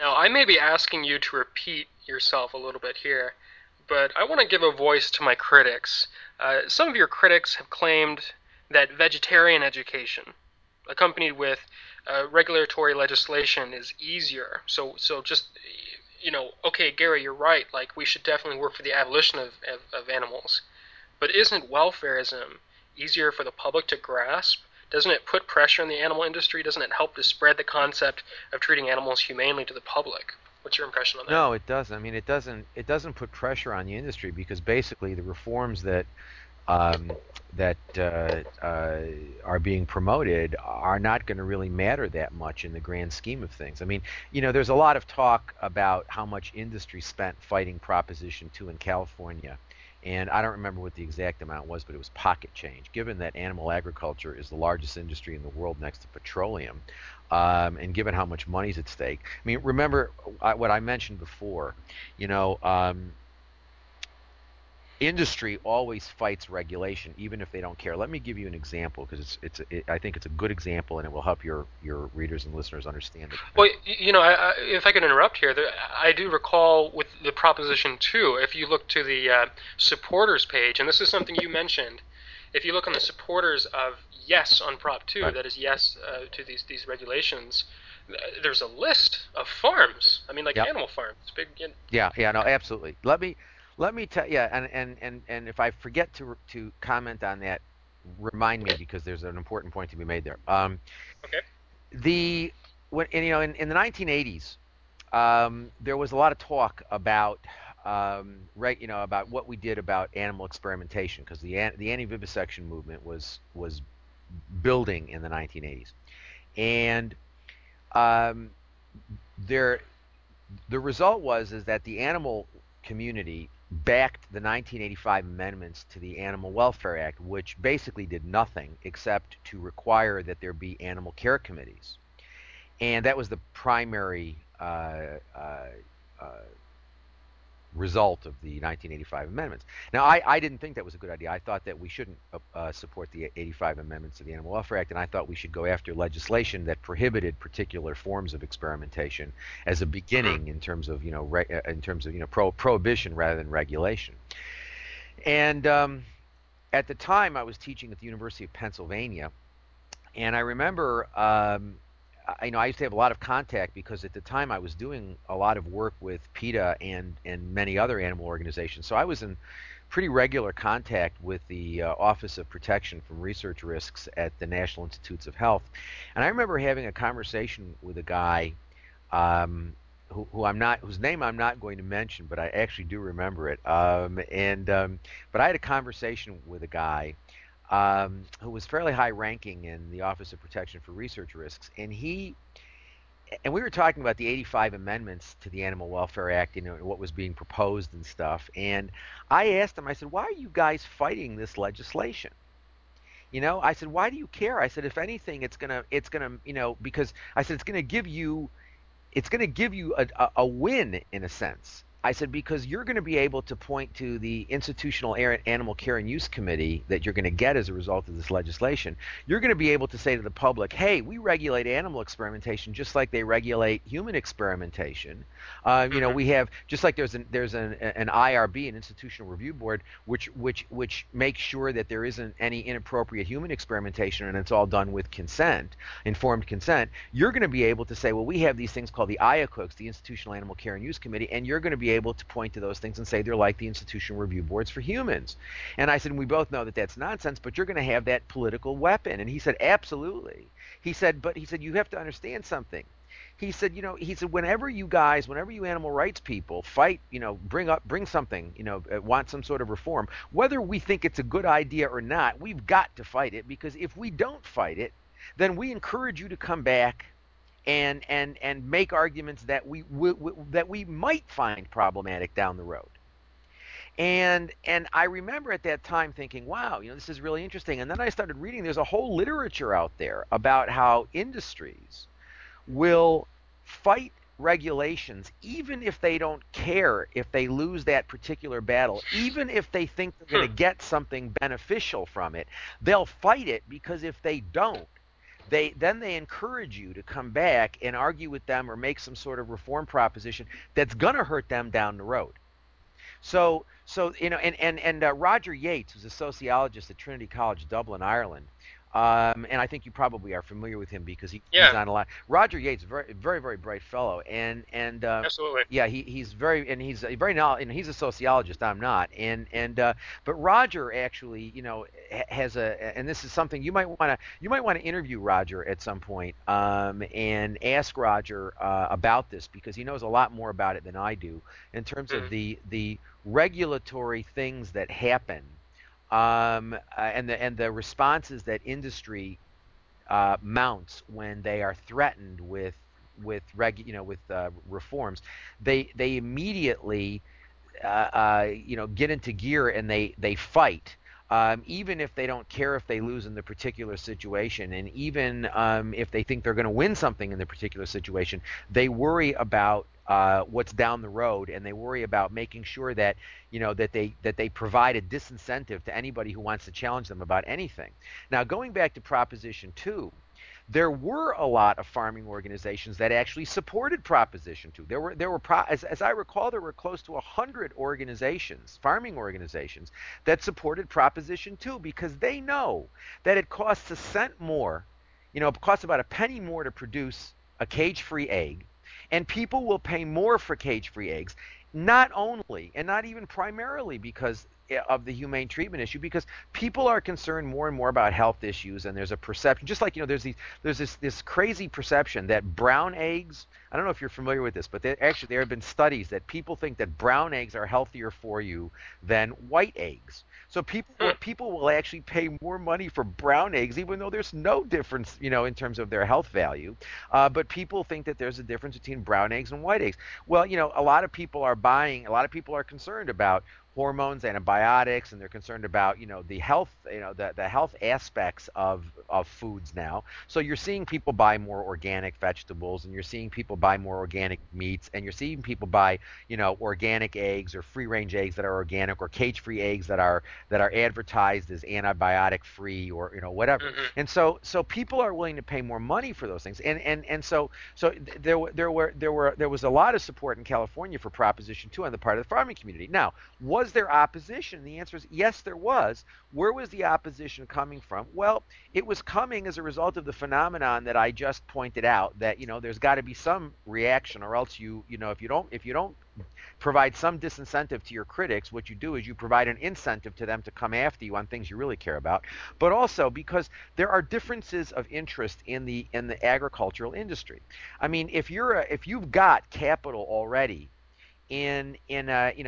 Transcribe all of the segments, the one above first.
Now, I may be asking you to repeat yourself a little bit here, but I want to give a voice to my critics. Some of your critics have claimed that vegetarian education, accompanied with regulatory legislation, is easier. So just okay, Gary, you're right. Like we should definitely work for the abolition of animals. But isn't welfareism easier for the public to grasp? Doesn't it put pressure on the animal industry? Doesn't it help to spread the concept of treating animals humanely to the public? What's your impression on that? No, it doesn't. I mean, it doesn't put pressure on the industry because basically the reforms um, that are being promoted are not going to really matter that much in the grand scheme of things. I mean, there's a lot of talk about how much industry spent fighting Proposition 2 in California. And I don't remember what the exact amount was, but it was pocket change. Given that animal agriculture is the largest industry in the world next to petroleum, and given how much money's at stake, I mean, remember what I mentioned before. You know, industry always fights regulation, even if they don't care. Let me give you an example because I think it's a good example and it will help your readers and listeners understand it Well, better. if I could interrupt here, I do recall with the Proposition 2, if you look to the supporters page, and this is something you mentioned, if you look on the supporters of yes on Prop 2, Right. that is yes to these regulations, there's a list of farms. I mean, like Yep. animal farms. Big. Yeah. Yeah. No. Absolutely. Let me tell. Yeah. And if I forget to comment on that, remind me because there's an important point to be made there. Okay. The when and, in the 1980s, there was a lot of talk about right, about what we did about animal experimentation because the anti-vivisection movement was building in the 1980s, and um, there the result was is that the animal community backed the 1985 amendments to the Animal Welfare Act, which basically did nothing except to require that there be animal care committees, and that was the primary result of the 1985 amendments. Now, I didn't think that was a good idea. I thought that we shouldn't support the 85 amendments to the Animal Welfare Act, and I thought we should go after legislation that prohibited particular forms of experimentation as a Mm-hmm. beginning in terms of prohibition rather than regulation. And at the time, I was teaching at the University of Pennsylvania, and I remember, I used to have a lot of contact because at the time I was doing a lot of work with PETA and many other animal organizations. So I was in pretty regular contact with the Office of Protection from Research Risks at the National Institutes of Health. And I remember having a conversation with a guy whose name I'm not going to mention, but I actually do remember it. But I had a conversation with a guy who was fairly high ranking in the Office of Protection for Research Risks, and we were talking about the 85 amendments to the Animal Welfare Act, what was being proposed and stuff. And I asked him, I said, "Why are you guys fighting this legislation?" I said, "Why do you care?" I said, "If anything, it's gonna, because I said it's going to give you a win in a sense." I said, because you're going to be able to point to the Institutional Animal Care and Use Committee that you're going to get as a result of this legislation. You're going to be able to say to the public, hey, we regulate animal experimentation just like they regulate human experimentation. Mm-hmm. We have, just like there's an IRB, an Institutional Review Board, which makes sure that there isn't any inappropriate human experimentation and it's all done with consent, informed consent. You're going to be able to say, well, we have these things called the IACUCs, the Institutional Animal Care and Use Committee, and you're going to be able to point to those things and say they're like the institutional review boards for humans. And I said, we both know that that's nonsense, but you're going to have that political weapon. And he said, absolutely. But he said, you have to understand something. He said, whenever you animal rights people fight, bring something, want some sort of reform, whether we think it's a good idea or not, we've got to fight it because if we don't fight it, then we encourage you to come back and make arguments that we might find problematic down the road. And I remember at that time thinking, wow, this is really interesting. And then I started reading. There's a whole literature out there about how industries will fight regulations even if they don't care if they lose that particular battle, even if they think they're going to Hmm. get something beneficial from it. They'll fight it because if they don't, they encourage you to come back and argue with them or make some sort of reform proposition that's going to hurt them down the road. So Roger Yates, who's a sociologist at Trinity College Dublin, Ireland, and I think you probably are familiar with him because he's Yeah, on a lot. Roger Yates, very very very bright fellow, and absolutely. yeah, he's very and he's very knowledgeable, and he's a sociologist. I'm not, and but Roger actually, has and this is something you might want to interview Roger at some point, and ask Roger about this because he knows a lot more about it than I do in terms of Mm. the regulatory things that happen, and the responses that industry mounts when they are threatened with reforms. They immediately get into gear and they fight. Even if they don't care if they lose in the particular situation, and even if they think they're going to win something in the particular situation, they worry about what's down the road, and they worry about making sure that that they provide a disincentive to anybody who wants to challenge them about anything. Now, going back to Proposition 2, there were a lot of farming organizations that actually supported Proposition 2. As I recall, there were close to 100 organizations, farming organizations, that supported Proposition 2 because they know that it costs a cent more, it costs about a penny more to produce a cage-free egg, and people will pay more for cage-free eggs, not only and not even primarily because of the humane treatment issue, because people are concerned more and more about health issues, and there's a perception, just like there's this crazy perception that brown eggs. I don't know if you're familiar with this, but there have been studies that people think that brown eggs are healthier for you than white eggs. So Hmm. people will actually pay more money for brown eggs, even though there's no difference, in terms of their health value. But people think that there's a difference between brown eggs and white eggs. Well, a lot of people are concerned about hormones, antibiotics, and they're concerned about the health, the health aspects of foods now. So you're seeing people buy more organic vegetables, and you're seeing people buy more organic meats, and you're seeing people buy organic eggs or free range eggs that are organic, or cage free eggs that are advertised as antibiotic free, or whatever. Hmm. And so people are willing to pay more money for those things, and so there was a lot of support in California for Proposition 2 on the part of the farming community. Now, was there opposition? The answer is yes, there was. Where was the opposition coming from? Well, it was coming as a result of the phenomenon that I just pointed out, that there's got to be some reaction, or else if you don't provide some disincentive to your critics, what you do is you provide an incentive to them to come after you on things you really care about. But also because there are differences of interest in the agricultural industry. I mean, if you've got capital already in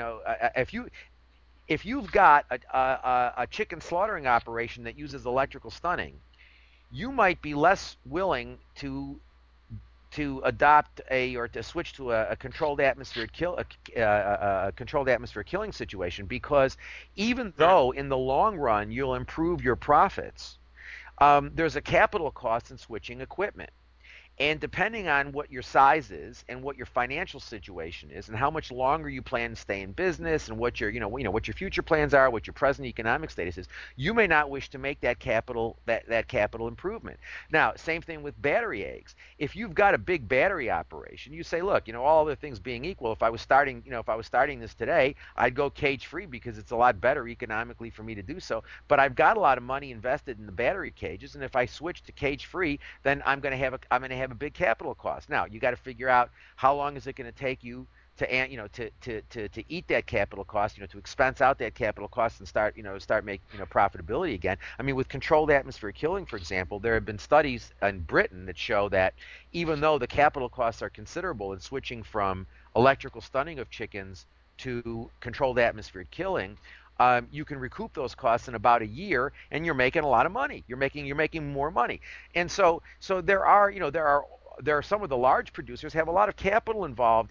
if you've got a chicken slaughtering operation that uses electrical stunning, you might be less willing to adopt or to switch to a controlled atmosphere controlled atmosphere killing situation, because even Hmm. though in the long run you'll improve your profits, there's a capital cost in switching equipment. And depending on what your size is and what your financial situation is and how much longer you plan to stay in business and what your future plans are, what your present economic status is, you may not wish to make that capital improvement. Now, same thing with battery eggs. If you've got a big battery operation, you say, look, all other things being equal, if I was starting this today, I'd go cage free because it's a lot better economically for me to do so. But I've got a lot of money invested in the battery cages, and if I switch to cage free, then I'm going to have a big capital cost. Now, you got to figure out how long is it going to take you to eat that capital cost, to expense out that capital cost and start making profitability again. I mean, with controlled atmosphere killing, for example, there have been studies in Britain that show that even though the capital costs are considerable in switching from electrical stunning of chickens to controlled atmosphere killing, you can recoup those costs in about a year, and you're making a lot of money. You're making more money, and so there are some of the large producers have a lot of capital involved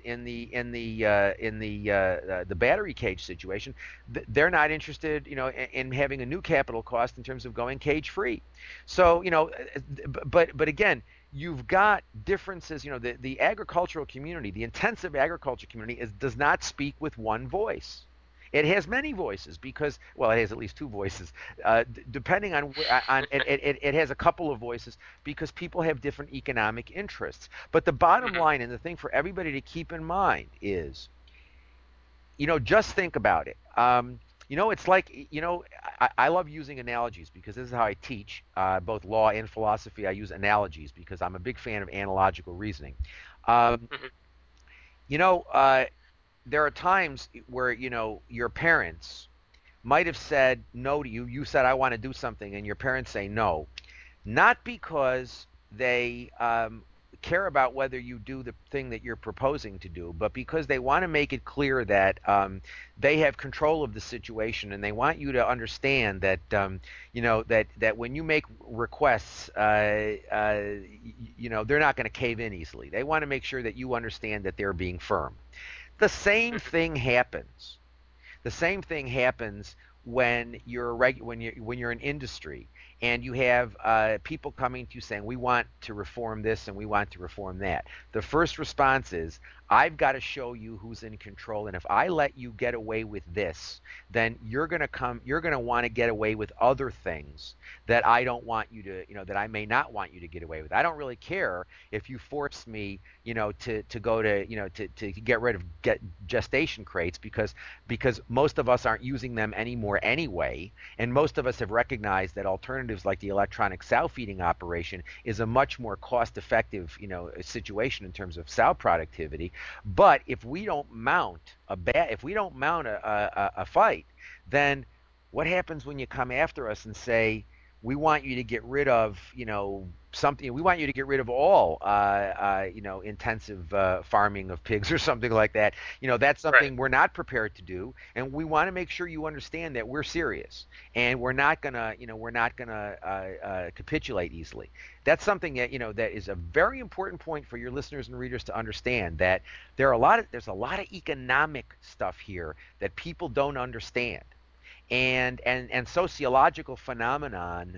in the battery cage situation. They're not interested, in having a new capital cost in terms of going cage free. So but again, you've got differences. The agricultural community, the intensive agriculture community, does not speak with one voice. It has many voices because, well, it has at least two voices. Depending on it has a couple of voices because people have different economic interests. But the bottom Hmm. line and the thing for everybody to keep in mind is, just think about it. It's like, I love using analogies because this is how I teach both law and philosophy. I use analogies because I'm a big fan of analogical reasoning. Um, Hmm. you know, uh, there are times where, your parents might have said no to you. You said, I want to do something, and your parents say no. Not because they care about whether you do the thing that you're proposing to do, but because they want to make it clear that they have control of the situation, and they want you to understand that that when you make requests, they're not going to cave in easily. They want to make sure that you understand that they're being firm. The same Hmm. thing happens the same thing happens when you're in industry and you have people coming to you saying we want to reform this and we want to reform that. The first response is, I've got to show you who's in control, and if I let you get away with this, then you're going to want to get away with other things that I don't want you to, that I may not want you to get away with. I don't really care if you force me, to go to, to get rid of gestation crates because most of us aren't using them anymore anyway, and most of us have recognized that alternatives like the electronic sow feeding operation is a much more cost-effective, situation in terms of sow productivity. But if we don't mount a fight, then what happens when you come after us and say, we want you to get rid of, something. We want you to get rid of all, intensive farming of pigs or something like that. That's Right. something we're not prepared to do, and we want to make sure you understand that we're serious and we're not gonna capitulate easily. That's something that that is a very important point for your listeners and readers to understand, that there's a lot of economic stuff here that people don't understand, and sociological phenomenon,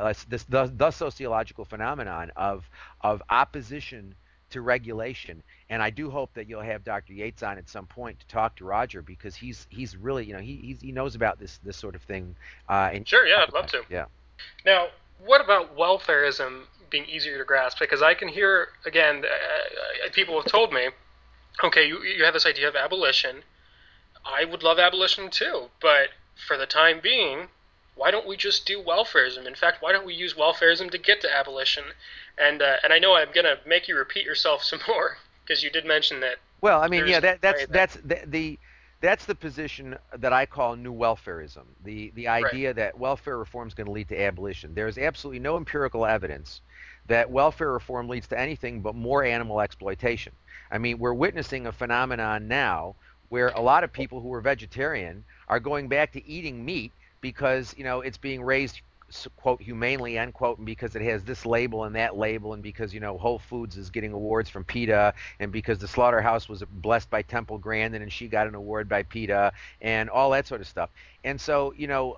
the sociological phenomenon of opposition to regulation. And I do hope that you'll have Dr. Yates on at some point to talk to Roger, because he's really, he knows about this sort of thing, and Sure. Yeah, talk I'd love about it. to. Yeah. Now, what about welfarism being easier to grasp? Because I can hear again, people have told me, okay, you have this idea of abolition. I would love abolition too, but for the time being, why don't we just do welfarism? In fact, why don't we use welfarism to get to abolition? And I know I'm gonna make you repeat yourself some more because you did mention that Well, I mean, there's yeah, no way that that's the position that I call new welfarism. The right. idea that welfare reform is going to lead to abolition. There is absolutely no empirical evidence that welfare reform leads to anything but more animal exploitation. I mean, we're witnessing a phenomenon now where a lot of people who are vegetarian are going back to eating meat because, it's being raised, quote, humanely, unquote, and because it has this label and that label, and because, Whole Foods is getting awards from PETA, and because the slaughterhouse was blessed by Temple Grandin and she got an award by PETA, and all that sort of stuff. And so,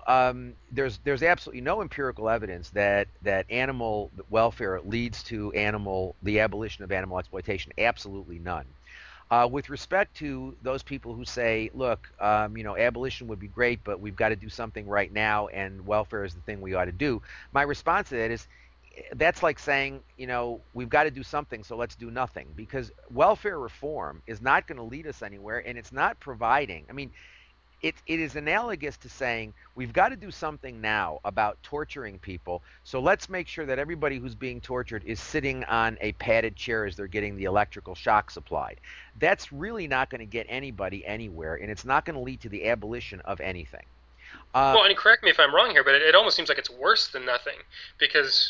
there's absolutely no empirical evidence that animal welfare leads to the abolition of animal exploitation. Absolutely none. With respect to those people who say, look, abolition would be great, but we've got to do something right now, and welfare is the thing we ought to do. My response to that is, that's like saying, we've got to do something, so let's do nothing. Because welfare reform is not going to lead us anywhere, and it's not providing. I mean, it is analogous to saying we've got to do something now about torturing people. So let's make sure that everybody who's being tortured is sitting on a padded chair as they're getting the electrical shock supplied. That's really not going to get anybody anywhere, and it's not going to lead to the abolition of anything. Uh, Well, and correct me if I'm wrong here, but it almost seems like it's worse than nothing because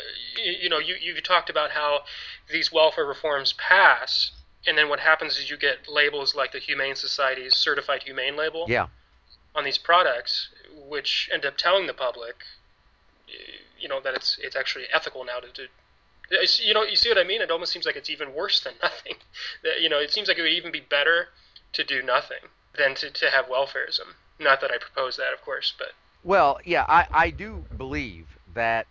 you talked about how these welfare reforms pass, and then what happens is you get labels like the Humane Society's certified humane label yeah. on these products, which end up telling the public, that it's actually ethical now to. You see what I mean? It almost seems like it's even worse than nothing. It seems like it would even be better to do nothing than to have welfarism. Not that I propose that, of course, but Well, yeah, I do believe that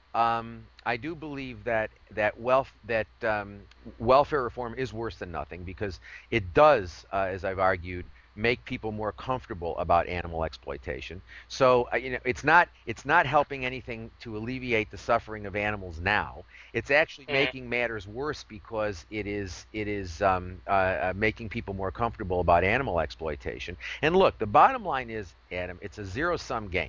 welfare reform is worse than nothing, because it does, as I've argued, make people more comfortable about animal exploitation. So it's not helping anything to alleviate the suffering of animals now. It's actually Mm. making matters worse because it is making people more comfortable about animal exploitation. And look, the bottom line is, Adam, it's a zero sum game.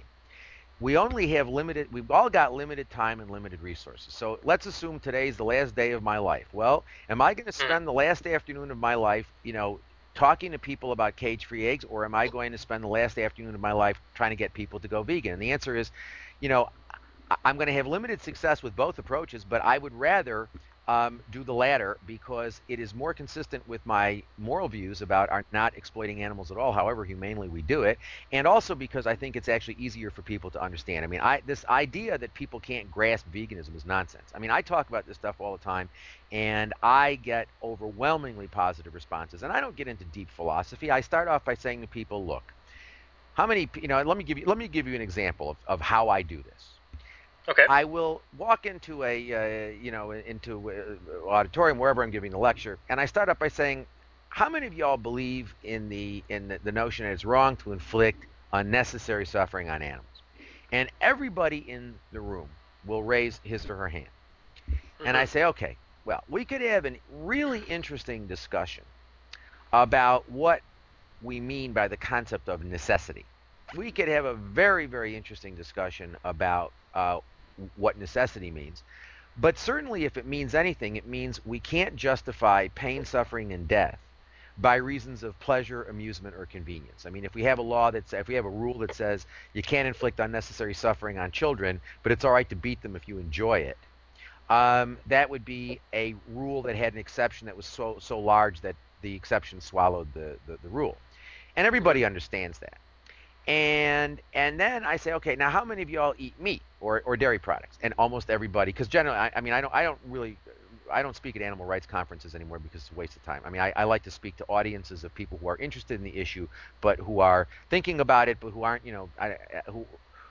We've all got limited time and limited resources. So let's assume today's the last day of my life. Well, am I going to Mm. spend the last afternoon of my life, talking to people about cage-free eggs, or am I going to spend the last afternoon of my life trying to get people to go vegan? And the answer is, you know, I'm going to have limited success with both approaches, but I would rather do the latter because it is more consistent with my moral views about our not exploiting animals at all, however humanely we do it, and also because I think it's actually easier for people to understand. I mean, this idea that people can't grasp veganism is nonsense. I mean, I talk about this stuff all the time, and I get overwhelmingly positive responses. And I don't get into deep philosophy. I start off by saying to people, look, how many, let me give you an example of how I do this. Okay. I will walk into auditorium wherever I'm giving a lecture, and I start up by saying, "How many of y'all believe in the notion that it's wrong to inflict unnecessary suffering on animals?" And everybody in the room will raise his or her hand. And I Mhm. say, "Okay, well, we could have a really interesting discussion about what we mean by the concept of necessity. We could have a very, very interesting discussion about what necessity means. But certainly, if it means anything, it means we can't justify pain, suffering, and death by reasons of pleasure, amusement, or convenience. I mean, if we have a rule that says you can't inflict unnecessary suffering on children, but it's all right to beat them if you enjoy it, that would be a rule that had an exception that was so large that the exception swallowed the rule. And Mhm. everybody understands that. And then I say, okay, now how many of y'all eat meat or dairy products? And almost everybody, because generally, I mean, I don't speak at animal rights conferences anymore because it's a waste of time. I mean, I like to speak to audiences of people who are interested in the issue, but who are thinking about it, but who aren't, who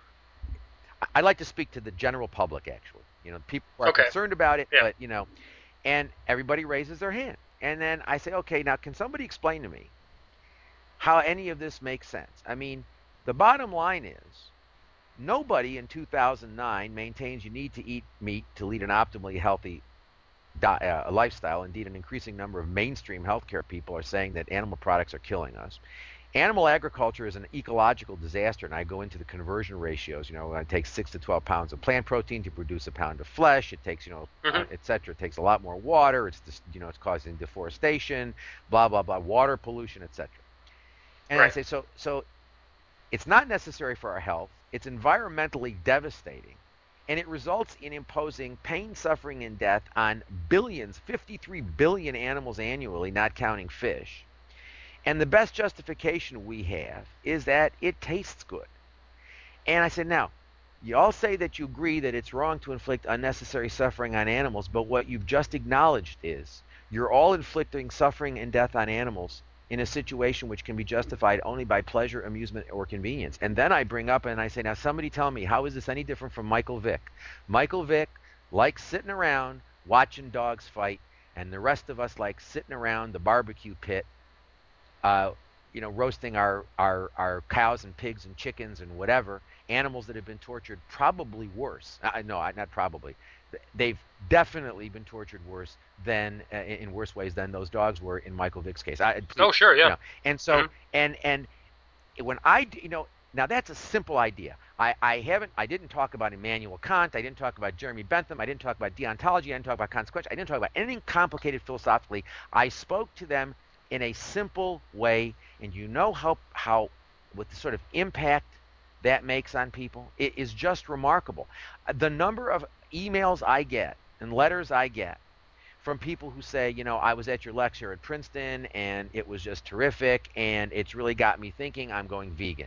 I like to speak to the general public actually. People who are Okay. concerned about it, Yeah. but and everybody raises their hand. And then I say, okay, now can somebody explain to me how any of this makes sense? I mean, the bottom line is nobody in 2009 maintains you need to eat meat to lead an optimally healthy lifestyle. Indeed, an increasing number of mainstream healthcare people are saying that animal products are killing us. Animal agriculture is an ecological disaster, and I go into the conversion ratios. It takes 6 to 12 pounds of plant protein to produce a pound of flesh. It takes, Mhm. et cetera. It takes a lot more water. It's just, it's causing deforestation, blah blah blah, water pollution, et cetera. And I Right. say, so it's not necessary for our health. It's environmentally devastating. And it results in imposing pain, suffering, and death on billions, 53 billion animals annually, not counting fish. And the best justification we have is that it tastes good. And I said, now, you all say that you agree that it's wrong to inflict unnecessary suffering on animals, but what you've just acknowledged is you're all inflicting suffering and death on animals in a situation which can be justified only by pleasure, amusement, or convenience. And then I bring up and I say, now somebody tell me, how is this any different from Michael Vick? Michael Vick likes sitting around watching dogs fight, and the rest of us like sitting around the barbecue pit uh, roasting our cows and pigs and chickens and whatever animals that have been tortured, probably worse. No, not probably. They've definitely been tortured worse than in worse ways than those dogs were in Michael Vick's case. Please, Oh, sure. you Yeah. know, and so Mhm. and when I, now that's a simple idea. I didn't talk about Immanuel Kant. I didn't talk about Jeremy Bentham. I didn't talk about deontology. I didn't talk about consequential. I didn't talk about anything complicated philosophically. I spoke to them in a simple way, and how with the sort of impact that makes on people, it is just remarkable. The number of emails I get and letters I get from people who say, I was at your lecture at Princeton and it was just terrific and it's really got me thinking I'm going vegan.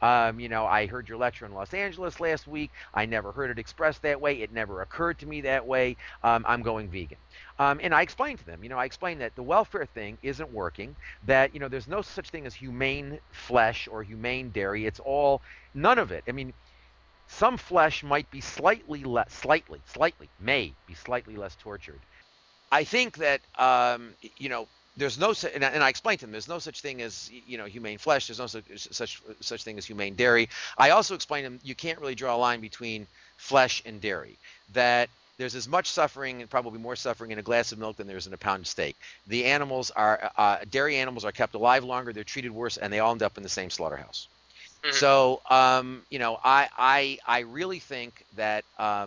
I heard your lecture in Los Angeles last week. I never heard it expressed that way. It never occurred to me that way. I'm going vegan. And I explained to them, I explained that the welfare thing isn't working, that, there's no such thing as humane flesh or humane dairy. It's all, none of it. I mean, some flesh might be slightly, may be slightly less tortured. I think that there's no and I explained to them there's no such thing as humane flesh. There's no such thing as humane dairy. I also explained to them you can't really draw a line between flesh and dairy. That there's as much suffering and probably more suffering in a glass of milk than there is in a pound of steak. The animals are dairy animals are kept alive longer. They're treated worse, and they all end up in the same slaughterhouse. Mhm. So, I really think that,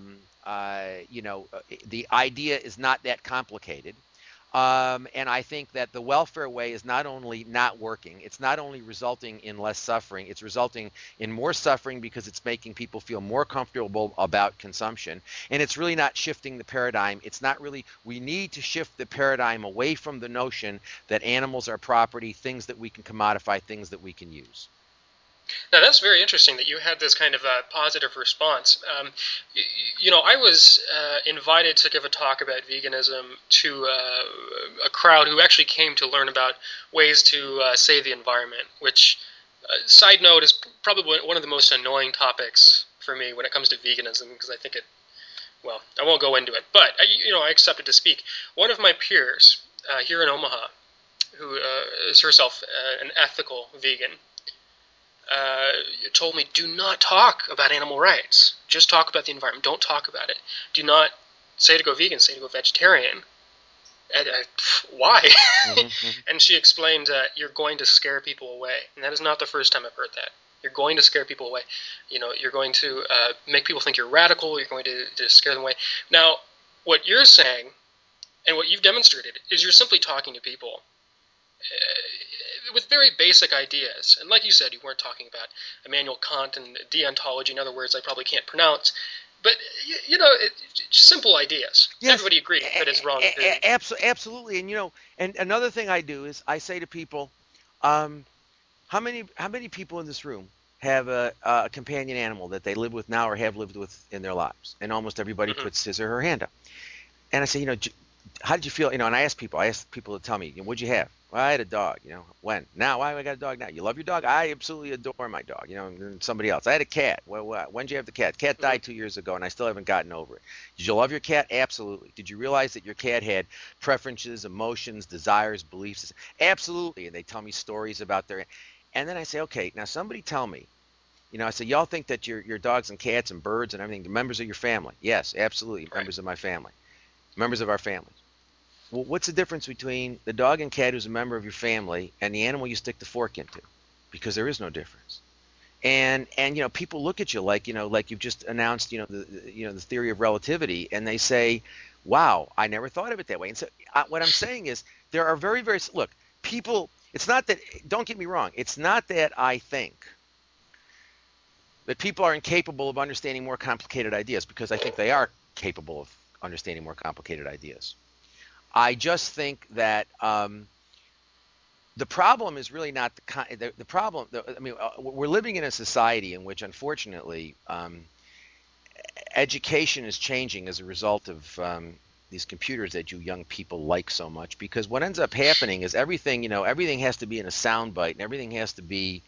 the idea is not that complicated. And I think that the welfare way is not only not working, it's not only resulting in less suffering, it's resulting in more suffering because it's making people feel more comfortable about consumption. And it's really not shifting the paradigm. It's not really, we need to shift the paradigm away from the notion that animals are property, things that we can commodify, things that we can use. Now that's very interesting that you had this kind of positive response. I was invited to give a talk about veganism to a crowd who actually came to learn about ways to save the environment. Which, side note, is probably one of the most annoying topics for me when it comes to veganism because I think it. Well, I won't go into it, but I accepted to speak. One of my peers here in Omaha, who is herself an ethical vegan, uh, told me, do not talk about animal rights. Just talk about the environment. Don't talk about it. Do not say to go vegan, say to go vegetarian. And, why? Hmm. And she explained, you're going to scare people away. And that is not the first time I've heard that. You're going to scare people away. You're going to make people think you're radical. You're going to scare them away. Now, what you're saying and what you've demonstrated is you're simply talking to people with very basic ideas. And like you said, you weren't talking about Immanuel Kant and deontology, in other words, I probably can't pronounce. But, simple ideas. Yes, Everybody agrees that it's wrong to. absolutely. And another thing I do is I say to people, um, how many people in this room have a companion animal that they live with now or have lived with in their lives? And almost everybody Mhm. puts his or her hand up. And I say, how did you feel? And I ask people to tell me, what'd you have? Well, I had a dog. When? Now, why have I got a dog now? You love your dog? I absolutely adore my dog. And somebody else. I had a cat. Well, when did you have the cat? Cat Mhm. died 2 years ago, and I still haven't gotten over it. Did you love your cat? Absolutely. Did you realize that your cat had preferences, emotions, desires, beliefs? Absolutely. And they tell me stories about their. And then I say, okay, now somebody tell me. I say, y'all think that your dogs and cats and birds and everything, the members of your family? Yes, absolutely, Right. members of my family, members of our families. Well, what's the difference between the dog and cat who's a member of your family and the animal you stick the fork into? Because there is no difference. And people look at you like you've just announced the theory of relativity, and they say, "Wow, I never thought of it that way." And so what I'm saying is there are very very look people. It's not that, don't get me wrong. It's not that I think that people are incapable of understanding more complicated ideas, because I think they are capable of understanding more complicated ideas. I just think that the problem is really not the problem. I mean, we're living in a society in which, unfortunately, education is changing as a result of these computers that you young people like so much. Because what ends up happening is everything has to be in a soundbite, and everything has to be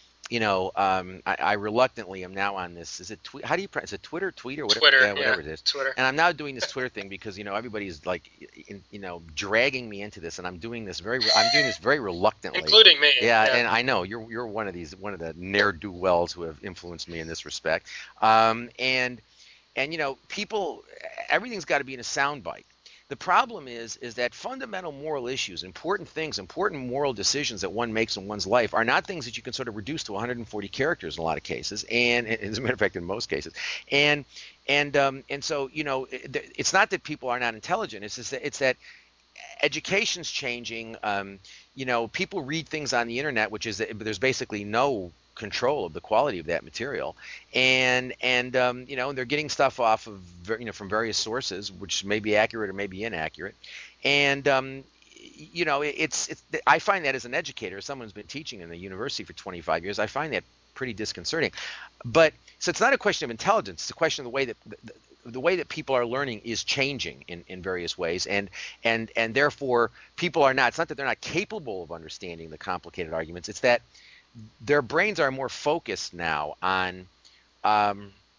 I reluctantly am now on this. Is it tweet? How do you pronounce it? Twitter, tweet, or whatever? Twitter, Yeah, yeah, whatever it is. Twitter, And I'm now doing this Twitter thing because everybody's like, dragging me into this, and I'm doing this very reluctantly. including me. Yeah, Yeah. and I know you're one of the ne'er do wells who have influenced me in this respect. And people, everything's got to be in a soundbite. The problem is that fundamental moral issues, important things, important moral decisions that one makes in one's life are not things that you can sort of reduce to 140 characters in a lot of cases, and as a matter of fact, in most cases. And so it's not that people are not intelligent. It's that education's changing. People read things on the internet, which is that there's basically no control of the quality of that material, and they're getting stuff off of from various sources, which may be accurate or may be inaccurate, and it's I find that as an educator, someone who's been teaching in the university for 25 years, I find that pretty disconcerting. But so it's not a question of intelligence; it's a question of the way that people are learning is changing in various ways, and therefore people are not. It's not that they're not capable of understanding the complicated arguments. It's that their brains are more focused now on um,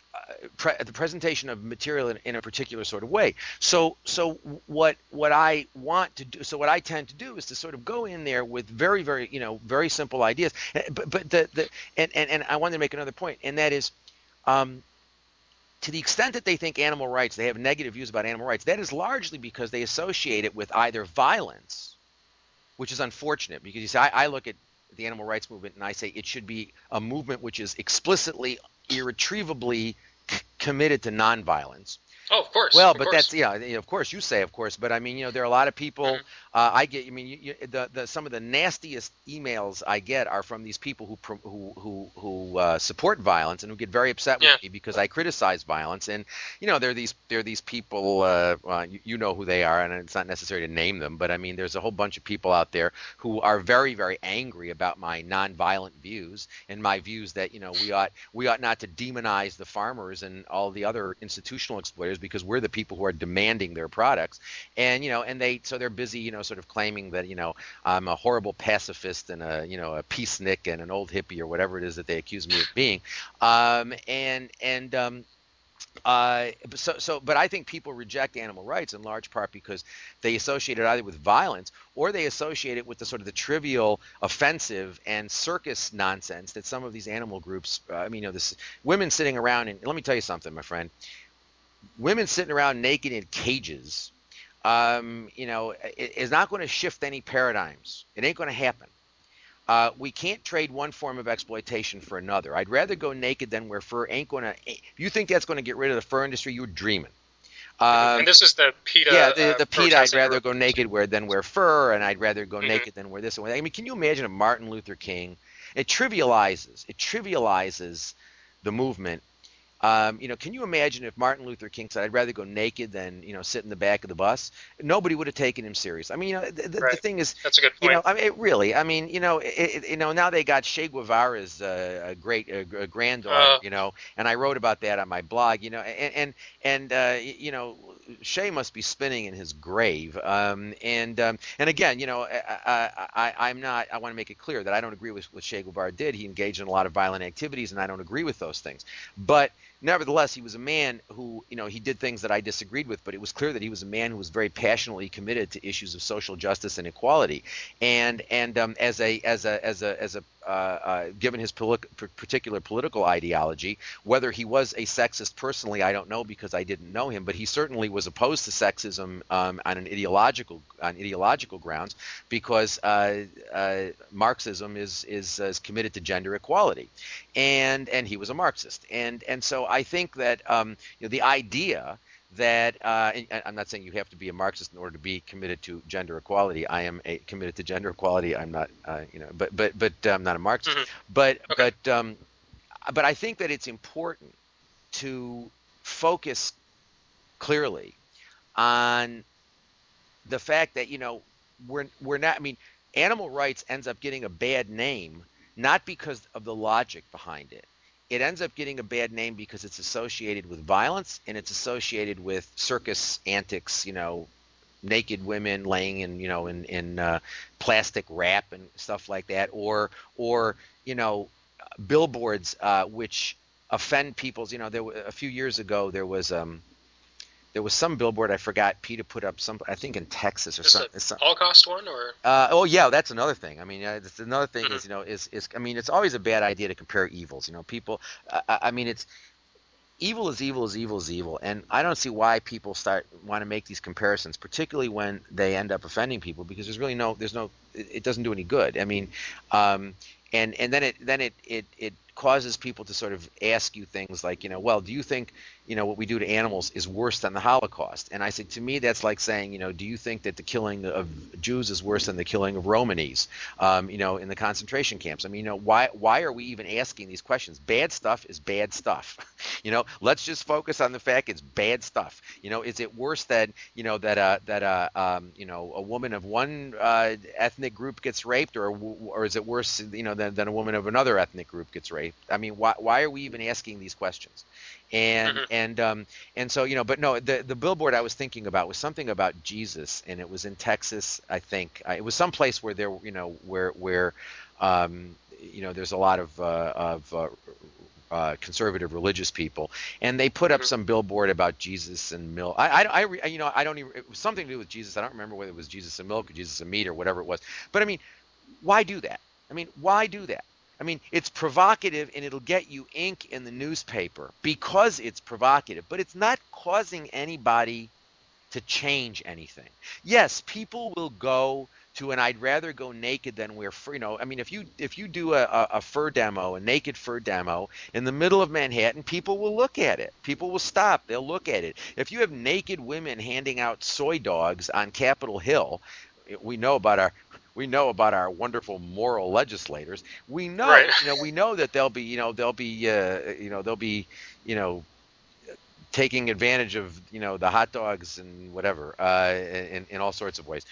the presentation of material in a particular sort of way. So what I want to do, so what I tend to do is to sort of go in there with very very very simple ideas. But the and I wanted to make another point, and that is. Um, to the extent that they think animal rights, they have negative views about animal rights, that is largely because they associate it with either violence, which is unfortunate because you see, I look at the animal rights movement and I say it should be a movement which is explicitly, irretrievably committed to nonviolence. Oh, of course, Well, of but that's course. yeah. Of course, you say of course, but I mean, there are a lot of people. Hmm. I get. I mean, the some of the nastiest emails I get are from these people who support violence and who get very upset with Yeah. me because I criticize violence. And they're these people. You know who they are, and it's not necessary to name them, but I mean, there's a whole bunch of people out there who are very very angry about my nonviolent views and my views that we ought not to demonize the farmers and all the other institutional exploiters because we're the people who are demanding their products. And they're busy sort of claiming that I'm a horrible pacifist and a peacenik and an old hippie or whatever it is that they accuse me of being. But I think people reject animal rights in large part because they associate it either with violence or they associate it with the sort of the trivial, offensive, and circus nonsense that some of these animal groups. This women sitting around and let me tell you something, my friend. Women sitting around naked in cages, is not going to shift any paradigms. It ain't going to happen. We can't trade one form of exploitation for another. I'd rather go naked than wear fur. Ain't gonna. If you think that's going to get rid of the fur industry, you're dreaming. Hmm. Um, And this is the yeah, PETA the PETA, I'd protesting rather group. go naked than wear fur, and I'd rather go Hmm. naked than wear this and that. I mean, can you imagine if Martin Luther King? It trivializes the movement. Can you imagine if Martin Luther King said, "I'd rather go naked than sit in the back of the bus"? Nobody would have taken him serious. I mean, the Right. thing is, That's a good point. I mean, it really. I mean, now they got Che Guevara's a great granddaughter, Uh, and I wrote about that on my blog, and Che must be spinning in his grave. And again, I'm not. I want to make it clear that I don't agree with what Che Guevara did. He engaged in a lot of violent activities, and I don't agree with those things. But nevertheless, he was a man who, he did things that I disagreed with, but it was clear that he was a man who was very passionately committed to issues of social justice and equality. And given his particular political ideology, whether he was a sexist personally, I don't know because I didn't know him, but he certainly was opposed to sexism on ideological grounds because Marxism is committed to gender equality, and he was a Marxist, and so I think that the idea that and I'm not saying you have to be a Marxist in order to be committed to gender equality. I am committed to gender equality. I'm not, but I'm not a Marxist. mhm. But Okay. but um, but I think that it's important to focus clearly on the fact that we're not. I mean, animal rights ends up getting a bad name not because of the logic behind it. It ends up getting a bad name because it's associated with violence and it's associated with circus antics. Naked women laying in plastic wrap and stuff like that, or billboards which offend people's. A few years ago there was some billboard I forgot PETA put up some I think in Texas or This is a something. Holocaust one, or? Oh yeah, that's another thing. I mean, it's another thing Mhm. is I mean, it's always a bad idea to compare evils. People. I mean, it's evil is evil is evil is evil, and I don't see why people want to make these comparisons, particularly when they end up offending people, because it doesn't do any good. I mean, um, and then it causes people to sort of ask you things like, well, do you think what we do to animals is worse than the Holocaust? And I said, to me, that's like saying, do you think that the killing of Jews is worse than the killing of Romanis, in the concentration camps? I mean, why are we even asking these questions? Bad stuff is bad stuff. Let's just focus on the fact it's bad stuff. Is it worse than a woman of one ethnic group gets raped, or is it worse than a woman of another ethnic group gets raped? I mean, why are we even asking these questions? And Mhm. and um and so but no, the billboard I was thinking about was something about Jesus, and it was in Texas, I think. It was someplace where there, where there's a lot of conservative religious people, and they put up Hmm. some billboard about Jesus and milk. I don't even. It was something to do with Jesus. I don't remember whether it was Jesus and milk or Jesus and meat or whatever it was. But I mean, why do that? I mean, why do that? I mean, it's provocative and it'll get you ink in the newspaper because it's provocative, but it's not causing anybody to change anything. Yes, people will go to, and I'd rather go naked than wear fur. I mean, if you do a fur demo, a naked fur demo in the middle of Manhattan, people will look at it. People will stop. They'll look at it. If you have naked women handing out soy dogs on Capitol Hill, we know about our we know about our wonderful moral legislators. Right. We know that they'll be you know taking advantage of the hot dogs and whatever in all sorts of ways.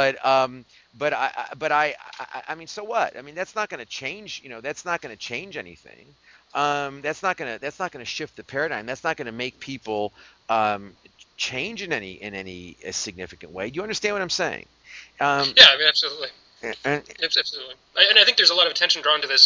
But I mean, so what? I mean, that's not going to change. That's not going to change anything. That's not going to shift the paradigm. That's not going to make people change in any significant way. Do you understand what I'm saying? Um, Yeah, I mean, absolutely. and, Absolutely. And I think there's a lot of attention drawn to this.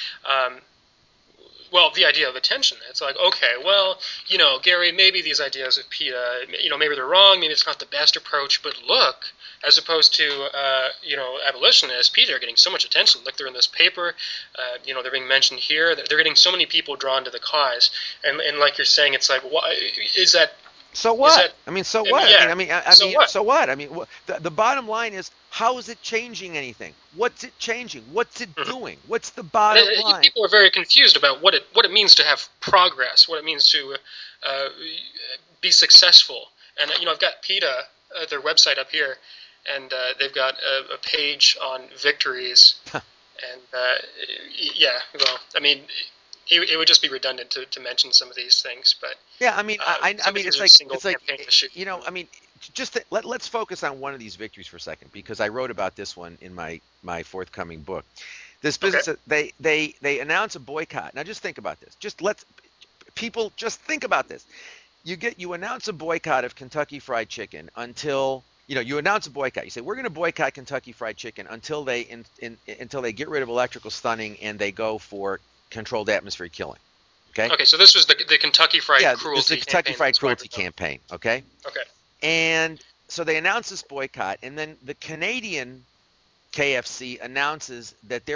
Well, the idea of attention. It's like, okay, well, Gary, maybe these ideas of PETA, maybe they're wrong, maybe it's not the best approach, but look, as opposed to, abolitionists, PETA are getting so much attention. Look, they're in this paper, they're being mentioned here. They're getting so many people drawn to the cause, and like you're saying, it's like, why is that? So Is what? that? I mean, so I mean, what? I yeah. mean, I mean, I I So mean, what? so what? I mean, the bottom line is, how is it changing anything? What's it changing? What's it Mhm. doing? What's the And bottom line? people are very confused about what it means to have progress, what it means to uh, be successful. And I've got PETA, their website up here, and they've got a page on victories. And yeah, well, I mean, it would just be redundant to mention some of these things, but Yeah, I mean, I some of mean, these it's are like single it's like campaign issues. I mean, let's focus on one of these victories for a second because I wrote about this one in my forthcoming book. This Okay. business they announce a boycott. Now, just think about this. Just think about this. You announce a boycott of Kentucky Fried Chicken until you announce a boycott. You say we're going to boycott Kentucky Fried Chicken until they get rid of electrical stunning and they go for controlled atmospheric killing. Okay? Okay, so this was the Kentucky Fried Yeah, this is the Cruelty Kentucky campaign that Fried was Cruelty widely known. campaign. Okay, Okay. and so they announce this boycott, and then the Canadian KFC announces that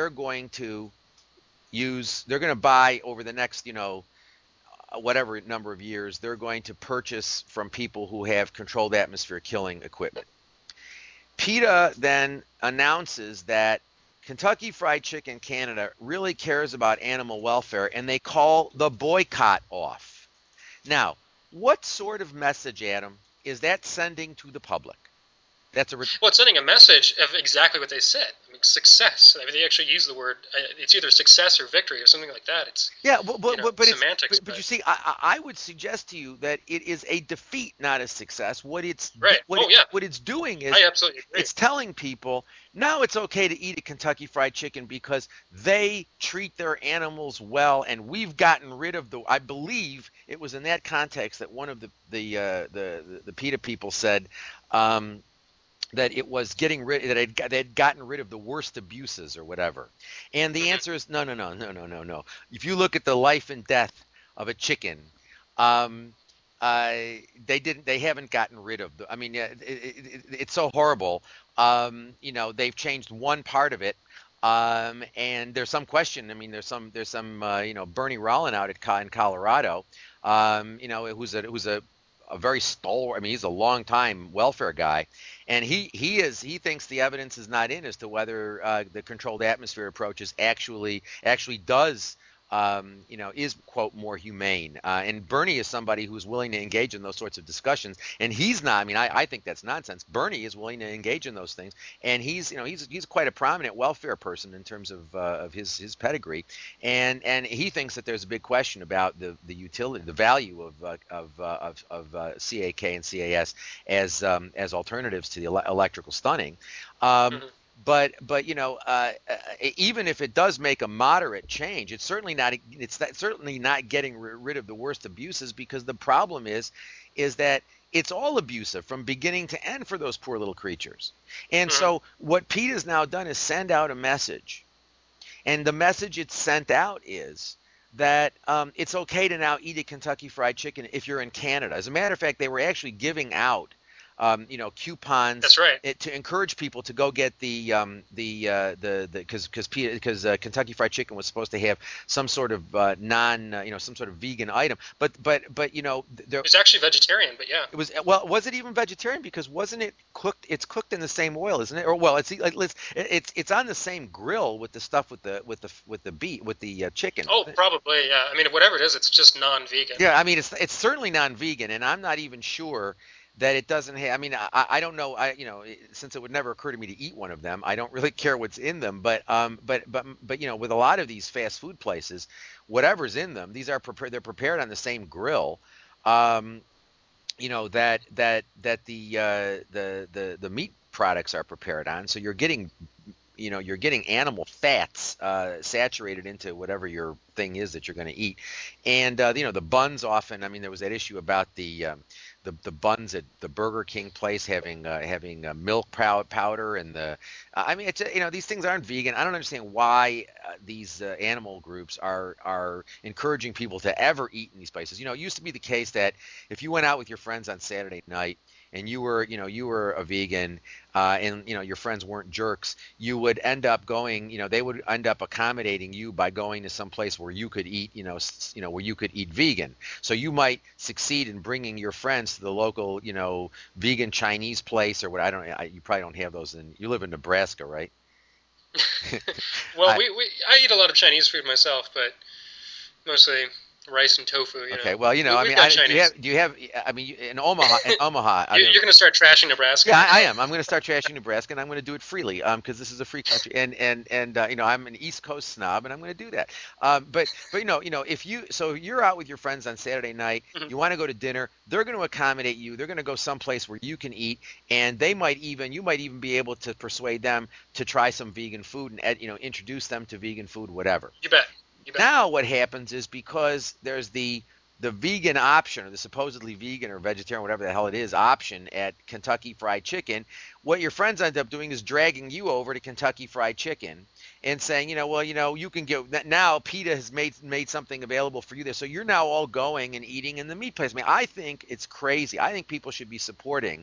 they're going to buy over the next whatever number of years, they're going to purchase from people who have controlled atmosphere killing equipment. PETA then announces that Kentucky Fried Chicken Canada really cares about animal welfare and they call the boycott off. Now, what sort of message, Adam, is that sending to the public? That's a Well, it's sending a message of exactly what they said. I mean, success. I mean, they actually use the word. It's either success or victory or something like that. It's Yeah, but semantics, but but you see, I would suggest to you that it is a defeat, not a success. right. Oh yeah, What it's doing is I absolutely agree. it's telling people now it's okay to eat a Kentucky Fried Chicken because they treat their animals well, and we've gotten rid of the. I believe it was in that context that one of the PETA people said. That it was getting rid they had gotten rid of the worst abuses or whatever. And the Hmm. answer is no, no, no, no, no, no, no. If you look at the life and death of a chicken, um, they haven't gotten rid of the. I mean, yeah, it's so horrible. They've changed one part of it. And there's some question. I mean, there's some Bernie Rollin out in Colorado. Who's a very stalwart. I mean, he's a long time welfare guy, and he thinks the evidence is not in as to whether the controlled atmosphere approach actually does is quote more humane. And Bernie is somebody who's willing to engage in those sorts of discussions, and he's not. I mean, I think that's nonsense. Bernie is willing to engage in those things, and he's quite a prominent welfare person in terms of his pedigree, and he thinks that there's a big question about the utility, the value of CAK and CAS as alternatives to the electrical stunning. Um, Hmm. but even if it does make a moderate change, certainly not getting rid of the worst abuses because the problem is that it's all abusive from beginning to end for those poor little creatures. And Hmm. so what Pete has now done is send out a message, and the message it's sent out is that it's okay to now eat a Kentucky Fried Chicken if you're in Canada. As a matter of fact, they were actually giving out, coupons That's right. to encourage people to go get the because Kentucky Fried Chicken was supposed to have some sort of some sort of vegan item, but there It's actually vegetarian, but yeah. it was, well, was it even vegetarian? Because wasn't it cooked? It's cooked in the same oil, isn't it? Or well, it's on the same grill with the stuff with the beet with the chicken. Oh, probably, yeah. I mean, whatever it is, it's just non-vegan. Yeah, I mean it's certainly non-vegan, and I'm not even sure that it doesn't have. I mean, I don't know. Since it would never occur to me to eat one of them, I don't really care what's in them. But with a lot of these fast food places, whatever's in them, these are prepared. They're prepared on the same grill. Um, that the meat products are prepared on. So you're getting animal fats saturated into whatever your thing is that you're going to eat, and the buns often. I mean, there was that issue about the buns at the Burger King place having milk powder and I mean, these things aren't vegan. I don't understand why these animal groups are encouraging people to ever eat in these places. It used to be the case that if you went out with your friends on Saturday night and you were a vegan, and your friends weren't jerks, you would end up going, they would end up accommodating you by going to some place where you could eat, where you could eat vegan. So you might succeed in bringing your friends to the local, vegan Chinese place or what. You probably don't have those you live in Nebraska, right? Well, I, I eat a lot of Chinese food myself, but mostly rice and tofu. okay, well, I We've mean, got do you Chinese. have, I mean, in Omaha, You're going to start trashing Nebraska? yeah, I am. I'm going to start trashing Nebraska, and I'm going to do it freely, because this is a free country, and I'm an East Coast snob, and I'm going to do that. But if you're out with your friends on Saturday night, Mhm. you want to go to dinner, they're going to accommodate you. They're going to go someplace where you can eat, and you might even be able to persuade them to try some vegan food and introduce them to vegan food, whatever. You bet. You bet. Now what happens is because there's the vegan option or the supposedly vegan or vegetarian, whatever the hell it is, option at Kentucky Fried Chicken, what your friends end up doing is dragging you over to Kentucky Fried Chicken and saying, well, you can get now PETA has made something available for you there. So you're now all going and eating in the meat place. I mean, I think it's crazy. I think people should be supporting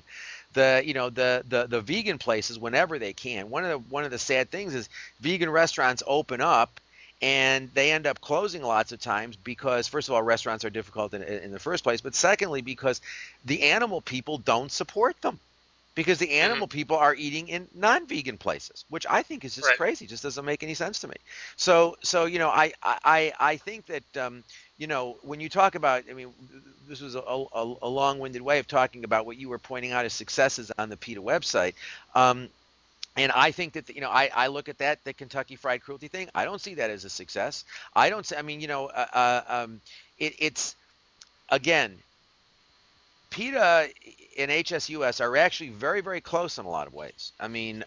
the vegan places whenever they can. One of the sad things is vegan restaurants open up and they end up closing lots of times because, first of all, restaurants are difficult in the first place, but secondly, because the animal people don't support them. Because the Hmm. animal people are eating in non-vegan places, which I think is just Right. crazy. Just doesn't make any sense to me. So I think that when you talk about, I mean, this was a long-winded way of talking about what you were pointing out as successes on the PETA website. Um, and I think that I look at the Kentucky Fried Cruelty thing. I don't see that as a success. I don't. I mean, it's again, PETA and HSUS are actually very, very close in a lot of ways. I mean,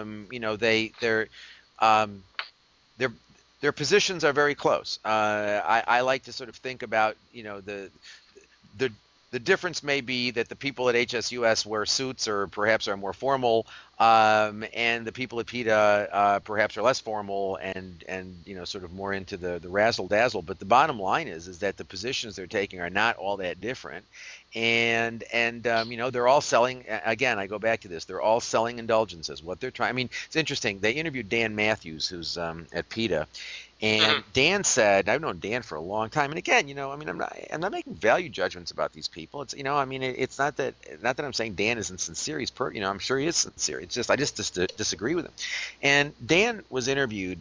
um, their their positions are very close. I like to sort of think about the the difference may be that the people at HSUS wear suits or perhaps are more formal, and the people at PETA perhaps are less formal and sort of more into the razzle dazzle. But the bottom line is that the positions they're taking are not all that different, and they're all selling. Again, I go back to this: they're all selling indulgences. What they're trying. I mean, it's interesting. They interviewed Dan Matthews, who's at PETA, Hmm. and Dan said, I've known Dan for a long time. And again, I mean, I'm not making value judgments about these people. It's, I mean, it's not that I'm saying Dan isn't sincere. I'm sure he is sincere. It's just, I just disagree with him. And Dan was interviewed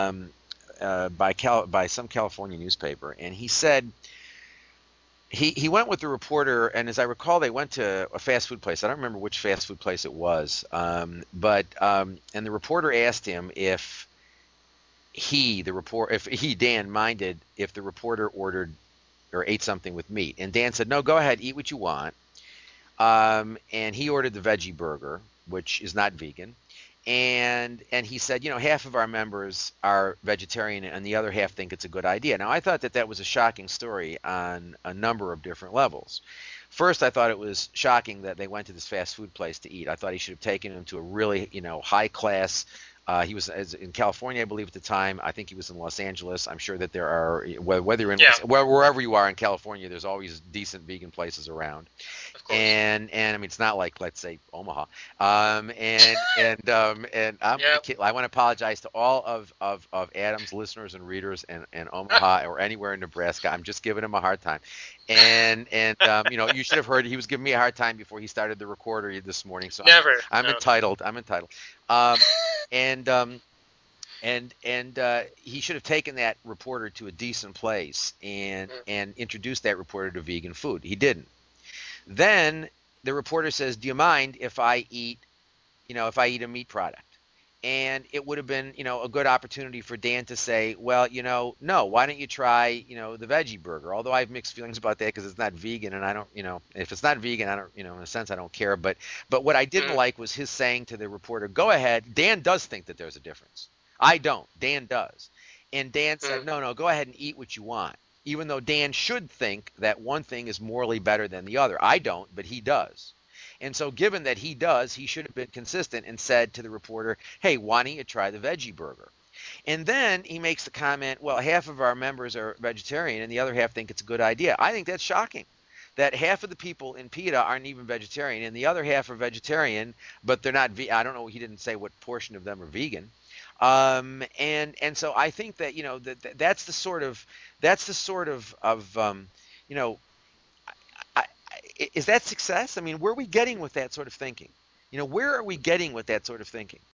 by some California newspaper, and he said he went with the reporter, and as I recall, they went to a fast food place. I don't remember which fast food place it was, and the reporter asked him if he, Dan, minded if the reporter ordered or ate something with meat. And Dan said, no, go ahead, eat what you want. And he ordered the veggie burger, which is not vegan. And he said, half of our members are vegetarian and the other half think it's a good idea. Now, I thought that was a shocking story on a number of different levels. First, I thought it was shocking that they went to this fast food place to eat. I thought he should have taken them to a really, high class He was in California, I believe, at the time. I think he was in Los Angeles. I'm sure that there are, whether you're in Yeah, wherever you are in California, there's always decent vegan places around. of course. And I mean, it's not like, let's say, Omaha. And I'm gonna Yep. I want to apologize to all of Adam's listeners and readers in Omaha or anywhere in Nebraska. I'm just giving him a hard time. You should have heard he was giving me a hard time before he started the recorder this morning. So Never. I'm No. entitled. I'm entitled. Um, and he should have taken that reporter to a decent place Mm, and introduced that reporter to vegan food. He didn't. Then the reporter says, "Do you mind if I eat, if I eat a meat product?" And it would have been, a good opportunity for Dan to say, "Well, no, why don't you try, the veggie burger?" Although I have mixed feelings about that because it's not vegan, and I don't, if it's not vegan, I don't, in a sense, I don't care. But what I didn't mm, like was his saying to the reporter, "Go ahead." Dan does think that there's a difference. I don't. Dan does. And Dan said, mm, "No, no, go ahead and eat what you want." Even though Dan should think that one thing is morally better than the other. I don't, but he does. And so, given that he does, he should have been consistent and said to the reporter, "Hey, why don't you try the veggie burger?" And then he makes the comment, "Well, half of our members are vegetarian and the other half think it's a good idea." I think that's shocking. That half of the people in PETA aren't even vegetarian, and the other half are vegetarian, but they're not. I don't know. He didn't say what portion of them are vegan. And so I think that that's the sort of you know I, is that success? I mean, where are we getting with that sort of thinking? Where are we getting with that sort of thinking?